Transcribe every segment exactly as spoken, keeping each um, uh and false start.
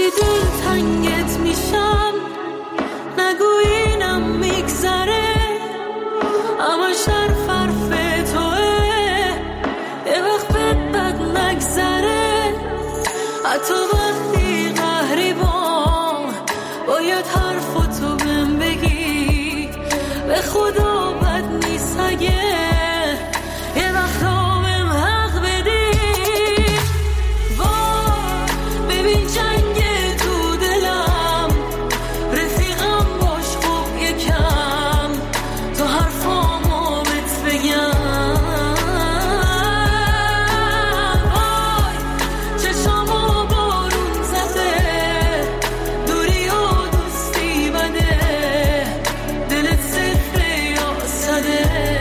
وقتی دل تنگت میشم نگو اینم میگذره، اما شرف حرف توه یه وقت بد بد نگذره. حتی وقتی قهری بام باید حرفتو بهم بگی، به خدا بد نیست اگه یه وقتا بهم حق بدی. وای ببین جنگ تو دلم، رفیقم باش خوب یکم تو حرفامو بهت بگم. وای چشامو بارون زده، دوری و دوستی بده، دلت صفره یا صده.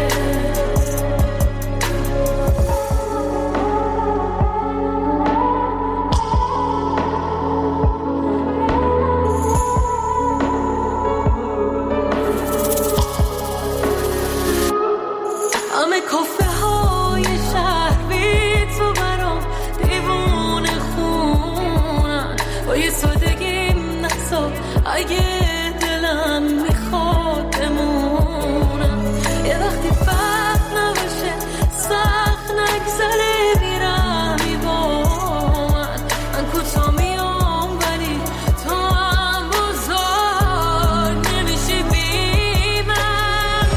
همه کافه های شهر بی تو برام دیوونه خونن، با یه سادگیم نسا اگه دلم میخواد بمونم. یه وقتی فرق نباشه سخت نگذره بیرمی با من، من کتا میام ولی تو هم بزرگ نمیشی بی من.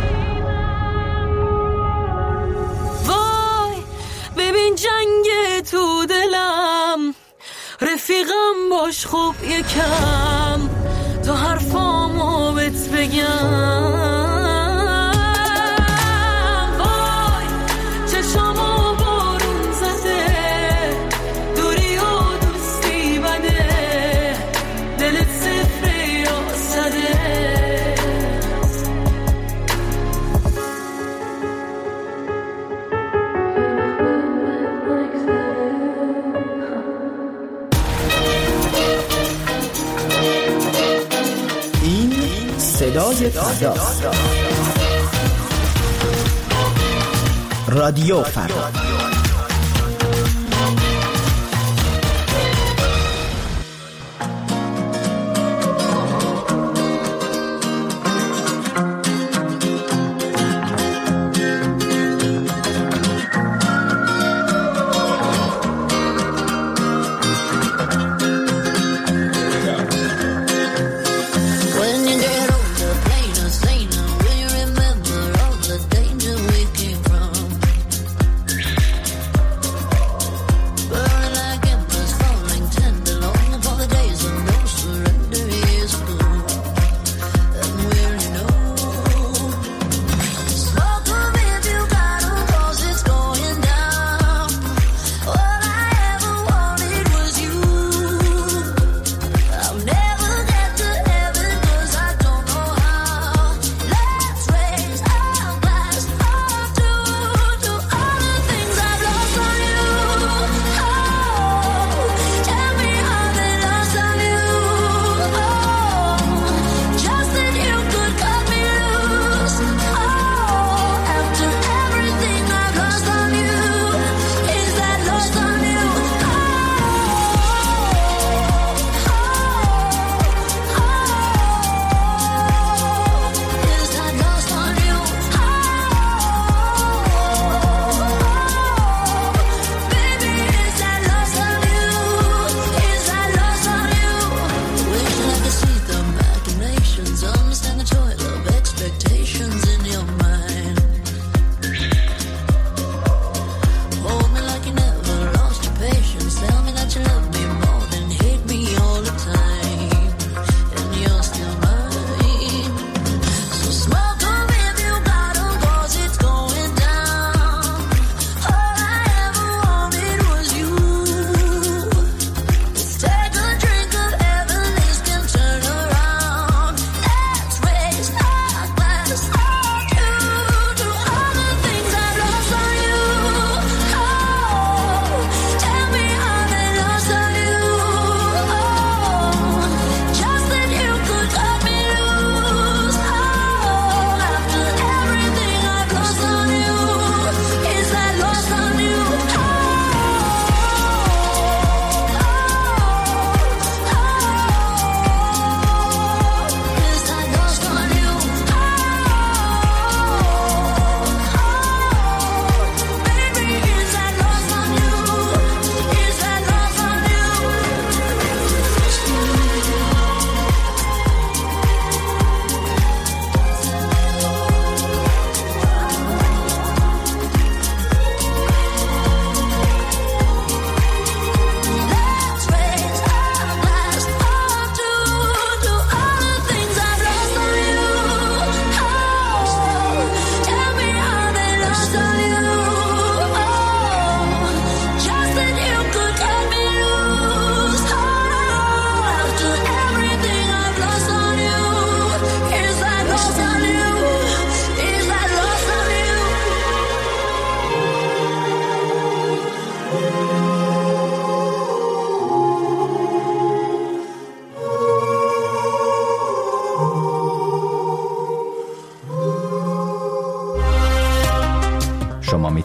وای ببین جنگ تو دلم، رفیقم باش خوب یکم تو حرفامو بهت بگم. وای چشامو بارون زده، دوری و دوستی بده، دلت صفره یا صده. این صدای فردا، رادیو فردا.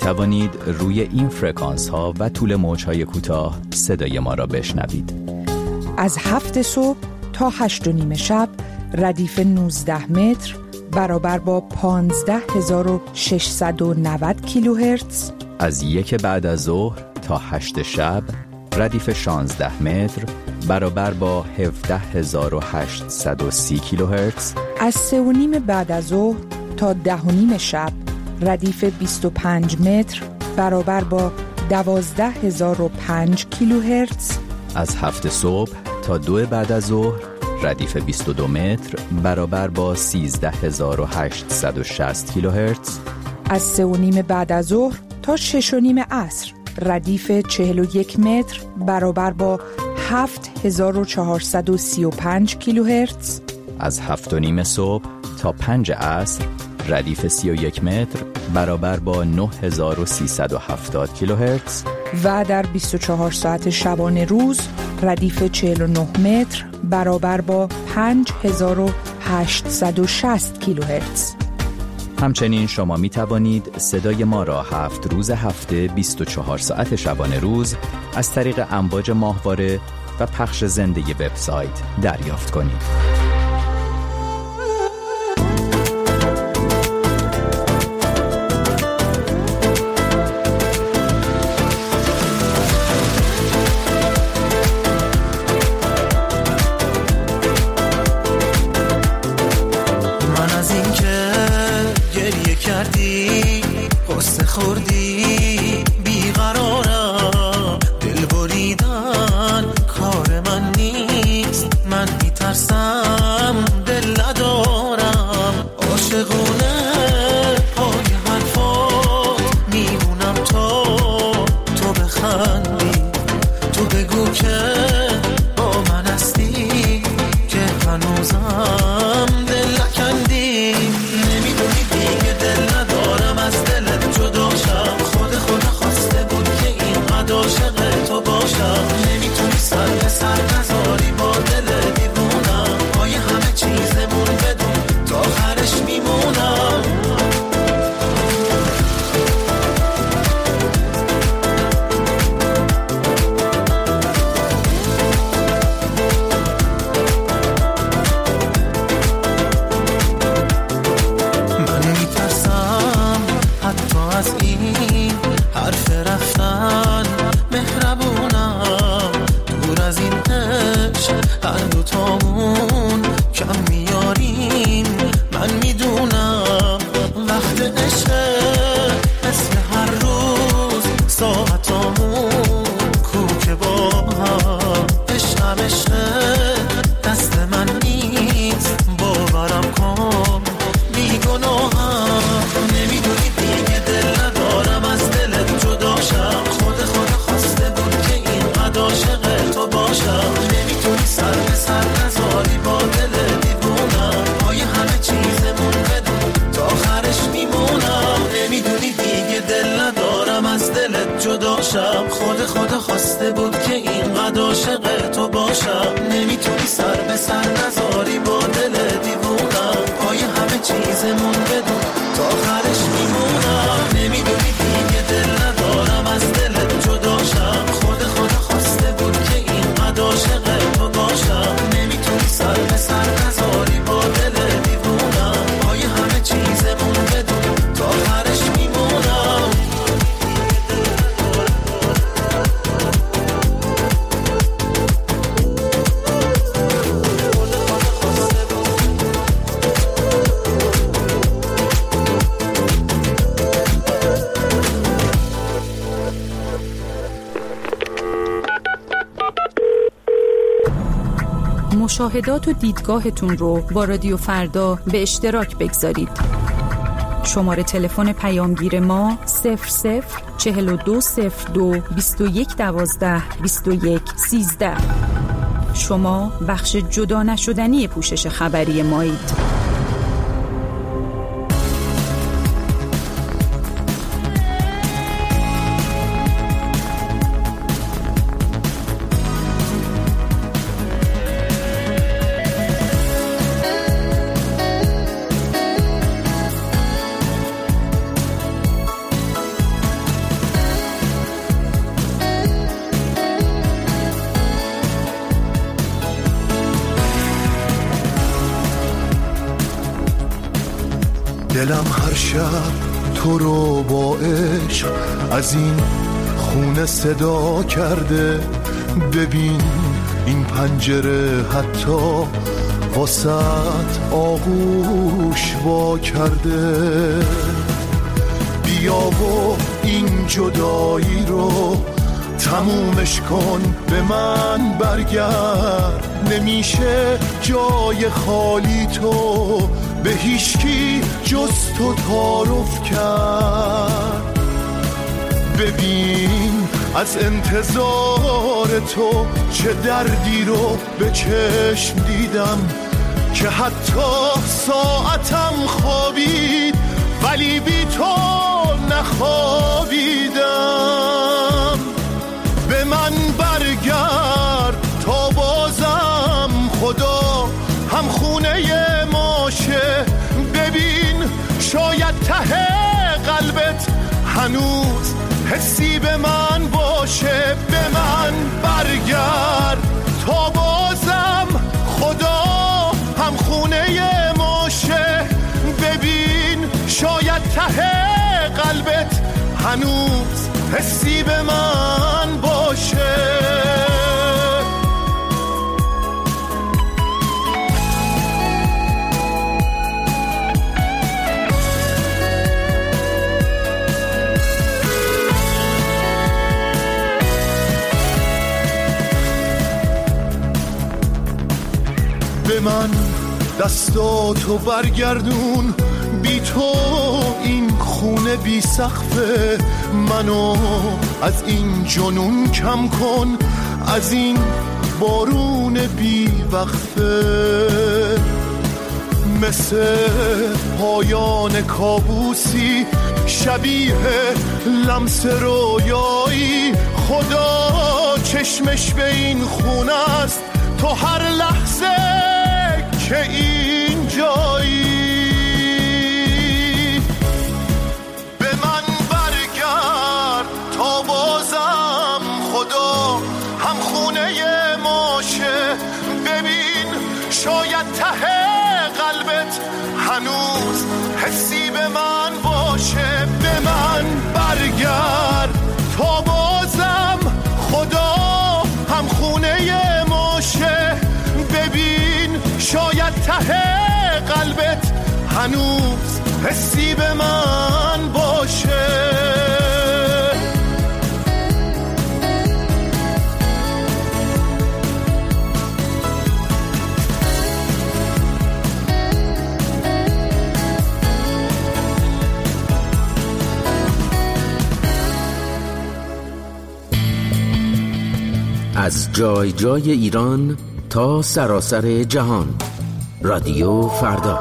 توانید روی این فرکانس ها و طول موج های کوتاه صدای ما را بشنوید. از هفت صبح تا هشت و نیم شب ردیف نوزده متر برابر با پانزده هزار و ششصد و نود کیلوهرتز. از یک بعد از ظهر تا هشت شب ردیف شانزده متر برابر با هفده هزار و هشتصد و سی کیلوهرتز. از سه و نیم بعد از ظهر تا ده و نیم شب ردیف بیست و پنج متر برابر با دوازده هزار و پنج کیلوهرتز. از هفت صبح تا دو بعد از ظهر ردیف بیست و دو متر برابر با سیزده هزار و هشتصد و شصت کیلوهرتز. از سه و نیم بعد از ظهر تا شش و نیم عصر ردیف چهل و یک متر برابر با هفت هزار و چهارصد و سی و پنج کیلوهرتز. از هفت و نیم صبح تا پنج عصر ردیف سی و یک متر برابر با نه هزار و سیصد و هفتاد کیلوهرتز. و در بیست و چهار ساعت شبانه روز ردیف چهل و نه متر برابر با پنج هزار و هشتصد و شصت کیلوهرتز. همچنین شما می توانید صدای ما را هفت روز هفته بیست و چهار ساعت شبانه روز از طریق امواج ماهواره و پخش زنده وبسایت دریافت کنید. خوردی بیقرارم، دل بریدن کار من نیست، من میترسم دل ندارم، عاشقونه پای حرفات میمونم تا تو بخندی، تو بگو که با من هستی که هنوزم دل نکندی، نمیدونی دیگه دل ندارم از دلت جدا شم، خود خدا خواسته بود که اینقدر عاشق تو باشم، نمیتونی سر به سر نذاری با دل دیوونم، پای همه چیزمون بدون تا آخرش میمونم. از این حرف رفتن مهربونم، دور از این عشق هر دوتامون کم میاریم، من میدونم وقت عشق مثل هر روز ساعتامون کوک با هم، عشقم عشق دست من نیست باورم کن بیگناهم، نمیدونی دیگه دل ندارم از دلت جدا شم، خود خدا خواسته بود که اینقدر عاشق تو باشم، نمیتونی سر به سر نذاری با دل دیوونم، پای همه چیزمون بدون تا آخرش میمونم، نمیدونی دیگه دل ندارم از دلت جدا شم، خود خدا خواسته بود که اینقدر عاشق تو باشم، نمیتونی سر به سر نذاری با دل دیوونم، پای همه چیزمون بدون تا آخرش میمونم، نمیدونی دیگه دل ندارم از دلت جدا شم، خود خدا خواسته بود که اینقدر عاشق تو باشم، نمیتونی سر به سر نذاری با دل دیوونم، پای همه چیزمون بدون تا آخرش میمونم. مشاهدات و دیدگاهتون رو با رادیو فردا به اشتراک بگذارید. شماره تلفن پیامگیر ما صفر صفر چهل و دو صفر دو بیست و یک دوازده بیست و یک سیزده. شما بخش جدا نشدنی پوشش خبری مایید. دلم هر شب تو رو با عشق از این خونه صدا کرده. ببین این پنجره حتی واسط آغوش وا کرده. بیا و این جدایی رو تمومش کن، به من برگرد. نمیشه جای خالی تو به هیچکی جز تو تعارف کرد. ببین از انتظار تو چه دردی رو به چشم دیدم، که حتی ساعتم خوابید ولی بی تو نخوابیدم. به من برگرد تا بازم خدا هم خونه ماشه. ببین شاید ته قلبت هنوز حسی به من باشه. به من برگرد تا بازم خدا هم خونه ماشه. ببین شاید ته قلبت هنوز حسی به من باشه. به من دستاتو برگردون، بی تو این خونه بی سقفه. منو از این جنون کم کن، از این بارون بی وقفه. مثل پایان کابوسی شبیه لمس رویایی. خدا چشمش به این خونه است تو هر لحظه که این جایی. به من برگرد تا بازم خدا هم خونه ماشه. ببین شاید ته قلبت هنوز حسی به من باشه. به من برگرد تا بازم خدا هم خونه ماشه. ببین شاید ته قلبت هنوز حسی به من باشه. از جای جای ایران تا سراسر جهان، رادیو فردا.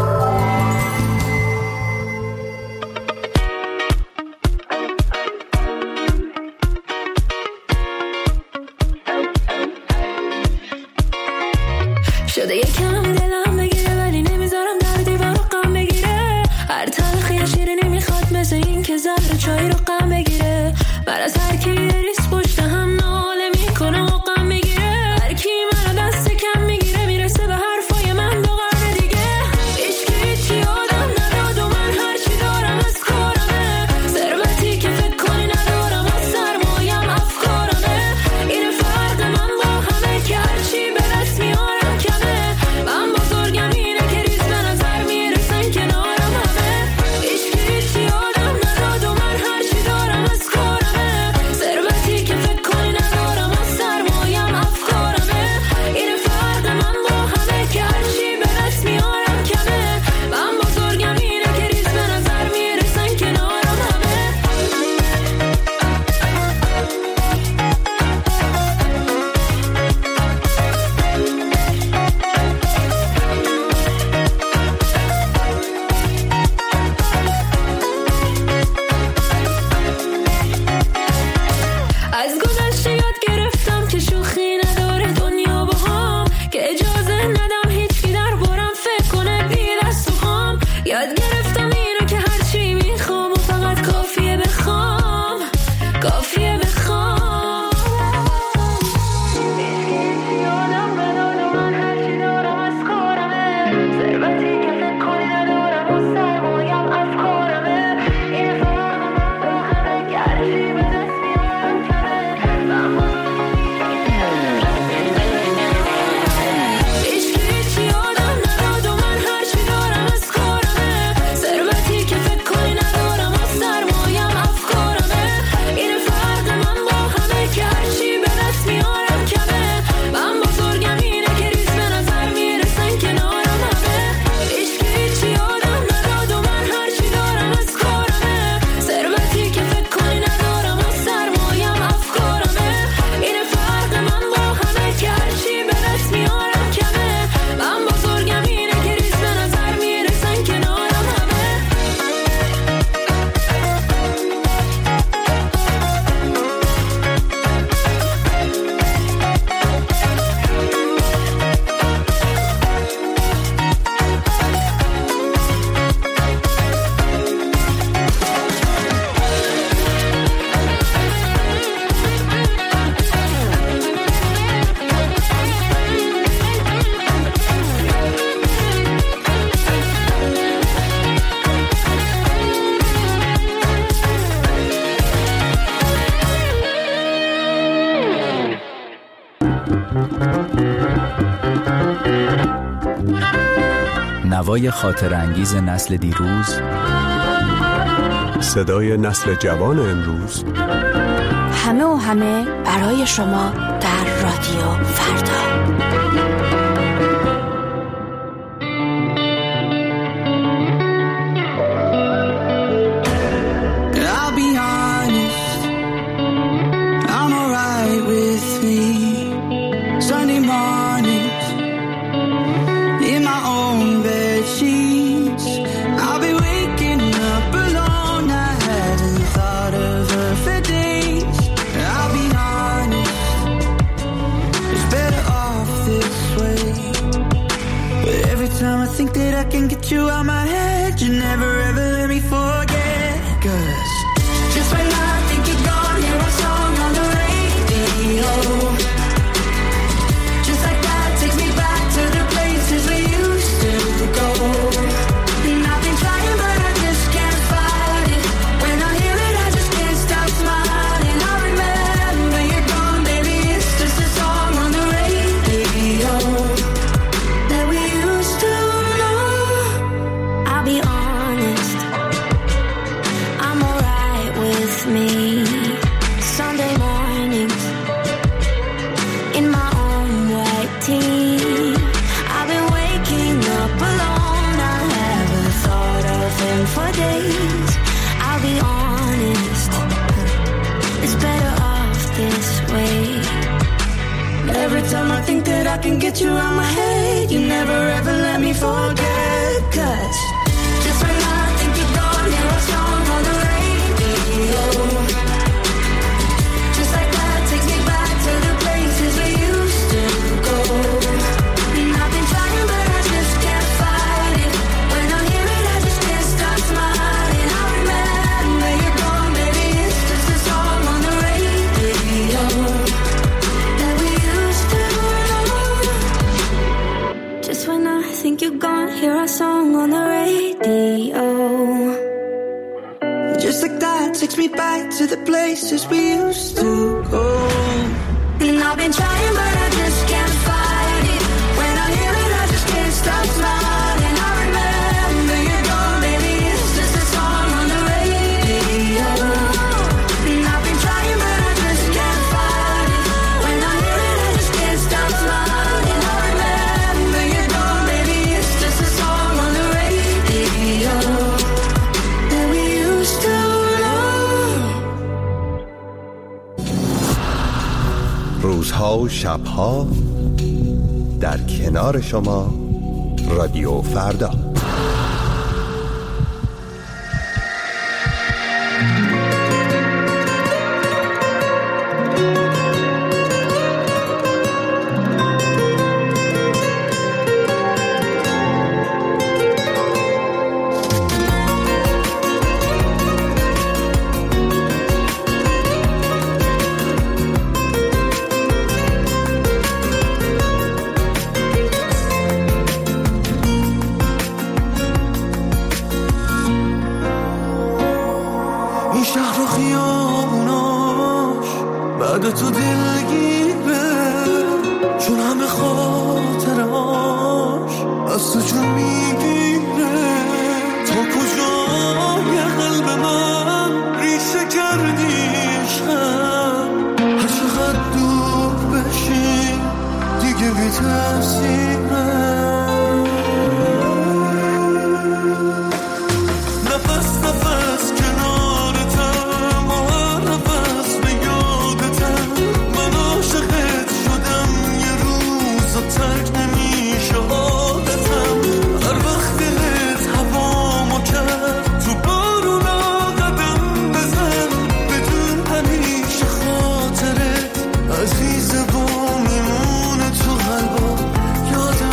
شده یکم دلم بگیره ولی نمیذارم در دیوار غم بگیره. هر تلخی یا شیری نمیخواد مثل این که زهر چای رو غم بگیره. بر از هر کی ریس پشت هم ناله میکنه و غم میگیره. هر کی منو دست کم میگیره میرسه به حرفای من دو قرن دیگه. هیچ کی هیچی آدم نداد و من هرچی دارم از کارمه. ثروتی که فکر کنی ندارم از سرمایم افکارمه. این فرق من با همه که هرچی به دست میارم کمه. من بزرگم اینه که ریز به نظر میرسن کنارم همه. هیچ کی هیچی آدم نداد و من هرچی دارم از کارمه. ثروتی که فکر کنی ندارم از سرمایم افکارمه. این فرق من با همه که هرچی به دست میارم کمه. من بزرگم اینه که ریز به نظر میرسن کنارم همه. از گذشته یاد گرفتم که شوخی نداره دنیا با هم. که اجازه ندم هیچی در بارم فکر کنه بی دست و خام. یاد گرفتم اینو که هرچی میخوام و فقط کافیه بخوام. کافیه بخوام. هیچی آدم نداد و من هرچی دارم از کارمه. ثروتی که فکر کنی ندارم و سرمایه نوای خاطر انگیز نسل دیروز، صدای نسل جوان امروز، همه و همه برای شما در رادیو فردا. You out my head, you never ever let me forget. 'Cause just when I think you're gone, hear a song on the radio. Just like that takes me back to the places we used to go. And I've been trying but I just can't fight it. When I hear it I just can't stop smiling. I remember you're gone, baby, it's just a song on the radio that we used to. Be honest, I'm alright with me. Sunday mornings in my own white tee. I've been waking up alone. I haven't thought of him for days. I'll be honest, it's better off this way. Every time I think that I can get you out my head, you never ever let me forget. 'Cause just when I think you're gone, hear a song on the radio. Just like that takes me back to the places we used to go. And I've been trying but I just can't fight it. When I hear it I just can't stop smiling. I remember you're gone, baby, it's just a song on the radio that we used to know. Just when I think you're gone, hear a song on the radio. Just like that takes me back to the places we used to go. And I've been trying but I just can't fight it. When I hear it I just can't stop smiling. I remember you're gone, baby, it's just a song on the radio. And I've been trying but I just can't fight it. When I hear it I just can't stop smiling. I remember you're gone, baby, it's just a song on the radio that we used to know. روزها و شبها در کنار شما رادیو فردا. تو دلگیره چون همه خاطراش از تو جون میگیره. تا کجای قلب من ریشه کردی عشقم. هر چقدر دور بشی دیگه بی تفسیره. نفس نفس کنارتم و هر نفس به یادتم. من عاشقت شدم یه روز و ترک نمیشه عادتم. هر وقت دلت هوامو کرد تو بارونا قدم بزن. بدون همیشه خاطرت عزیز با میمونه تو قلبا. یادت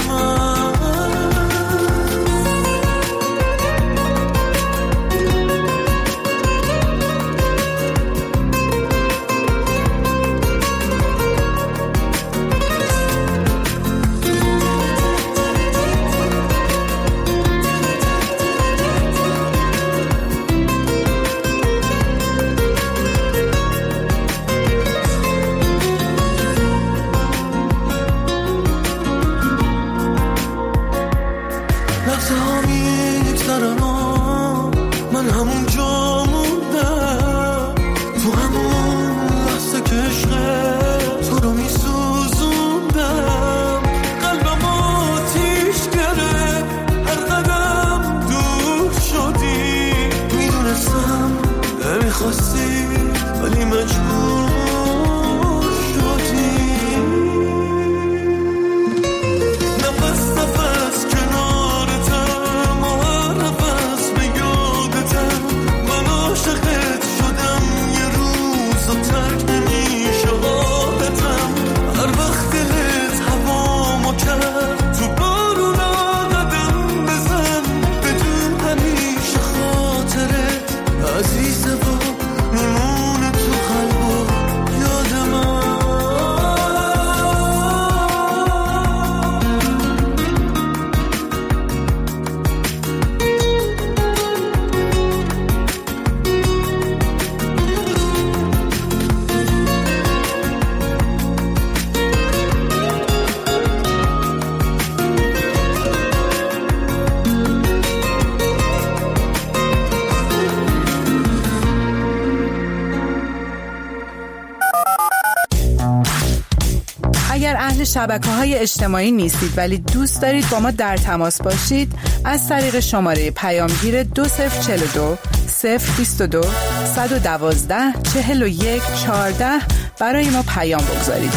اهل شبکه‌های اجتماعی نیستید ولی دوست دارید با ما در تماس باشید، از طریق شماره پیامگیر دو صفر چهل و دو صفر بیست و دو صد و دوازده چهل و یک چهارده برای ما پیام بگذارید.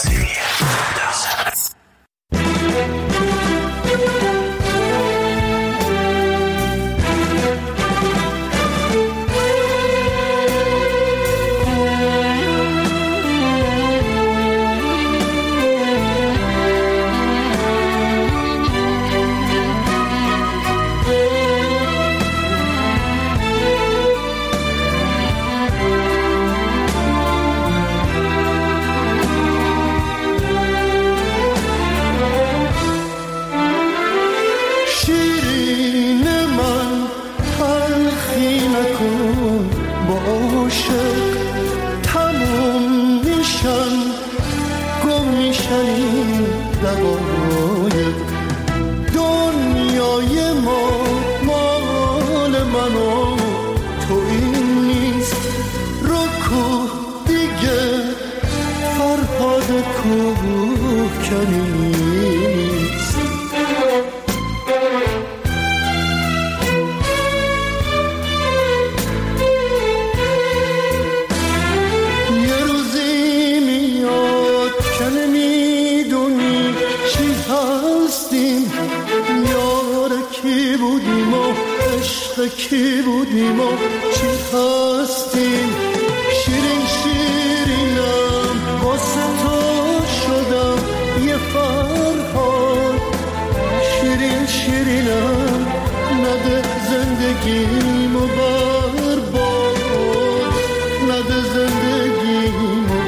کی بودیم و چی هستیم، شیرین شیرینم واسه تو شدم یه فرهاد، شیرین شیرینم نده زندگیمو برباد، نده زندگیمو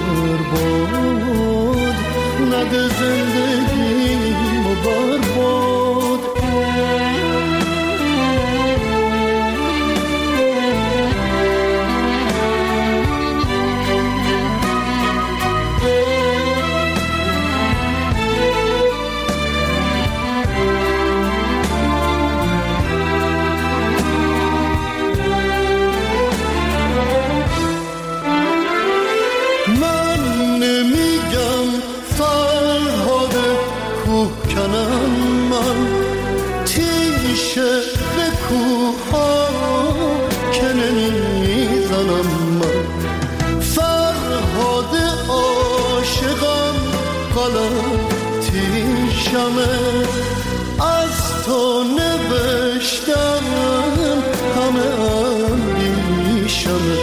برباد، نده زندگیمو برباد. از تو نوشتم همه اندیشمه،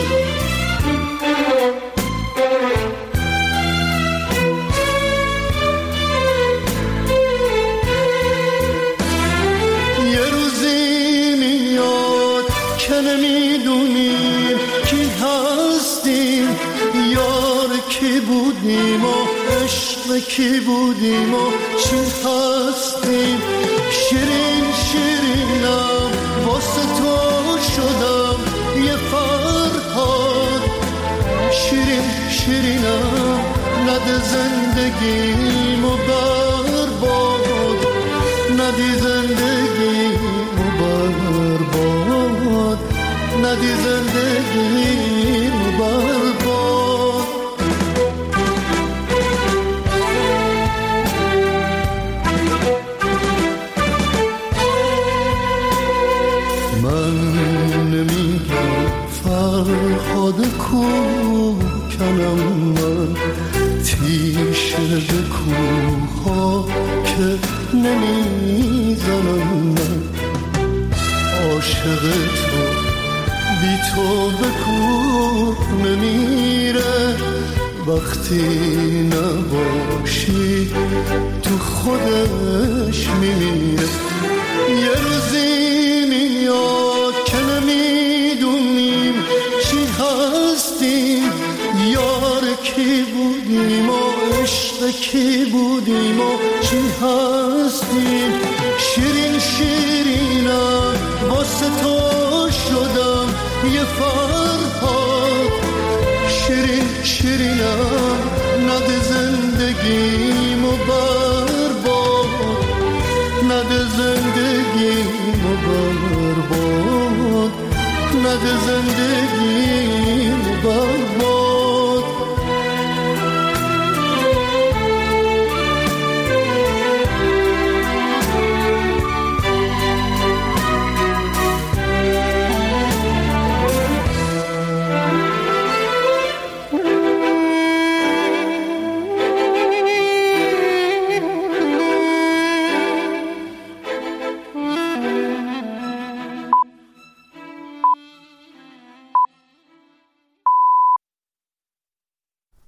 یه روزی میاد که نمیدونیم کی هستیم، یار کی بودیم و عشق کی بودیم و چی هستیم، شیرین شیرینم واسه تو شدم یه فرهاد، شیرین شیرینم نده زندگیمو برباد، ندی زندگیمو برباد، ندی زندگیمو برباد. فرهاد کوکنم من، تیشه به کوها که نمیزنم من، عاشق تو بی تو به کوه نمیره، وقتی نباشی تو خودش میمیره، یه روزی میاد که نمیدونیم چی هستیم، یار کی بودیم و عشق کی بودیم و چی هستیم، شیرین شیرینم واسه تو شدم یه فرهاد، شیرین شیرینم نده زندگیمو برباد، نده زندگیمو برباد، نده زندگیمو